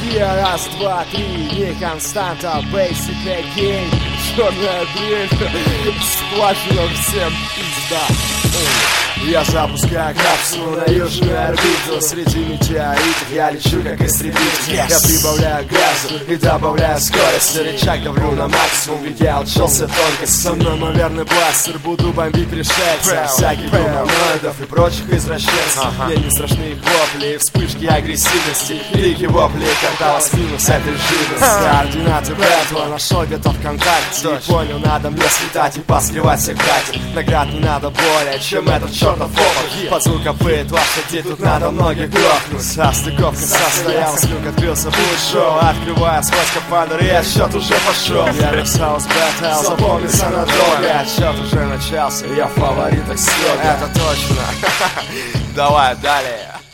Раз, два, три, не константа, basic again. Черная дрель, сплачено всем пизда. Я запускаю капсулу на южную орбиту. Среди метеоритов я лечу как истребитель. Я прибавляю газу и добавляю скорость. На рычаг давлю на максимум, ведь я учился тонкость. Со мной модерный бластер, буду бомбить пришельцев. Всяких гуманоидов и прочих извращенцев. Мне не страшны их вопли и вспышки агрессивности. Крики вопли, когда вас минус этой живности. Координаты Бэтла нашел где-то ВКонтакте. И понял, надо мне слетать и поскрывать всех братьев. Наград не надо более, чем этот чертов опыт. Под звук копыт лошади тут надо многих грохнуть. Состыковка состоялась, люк открылся, будет шоу. Открывая сквозь капандр, и отсчет уже пошел. Я Версаус Бэтл, запомнится надолго. Отсчет уже начался, я в фаворитах строго. Это точно. Давай далее.